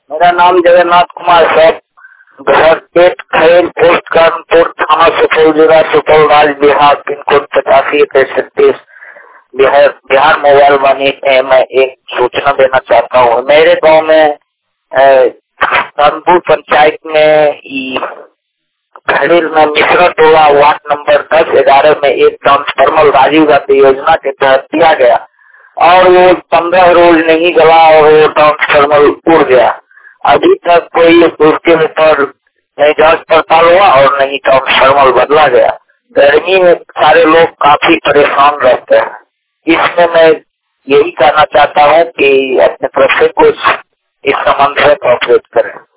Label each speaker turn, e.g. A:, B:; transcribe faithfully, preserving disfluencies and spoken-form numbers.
A: मेरा नाम जगन्नाथ कुमार साहब, घर पेट खैर पोस्ट कानपुर, थाना सुपौल, जिला सुपौल, राज्य बिहार, पिन कोड पचासी इक्कीस छत्तीस, बिहार बिहार मोबाइल वाणी में मैं एक सूचना देना चाहता हूँ। मेरे गांव में कानपुर पंचायत में खड़ील में मिश्रा टोला वार्ड नंबर दस ग्यारह में एक ट्रांसफार्मर राजीव गांधी योजना के तहत दिया गया और वो पंद्रह रोज नहीं गला और वो ट्रांसफार्मर उड़ गया। अभी तक कोई उसके ऊपर नहीं जांच पड़ताल हुआ और नहीं ट्रांसफार्मर बदला गया। गर्मी में सारे लोग काफी परेशान रहते हैं। इसमें मैं यही कहना चाहता हूँ कि अपने तरफ से कुछ इस संबंध में कॉपरेट करें।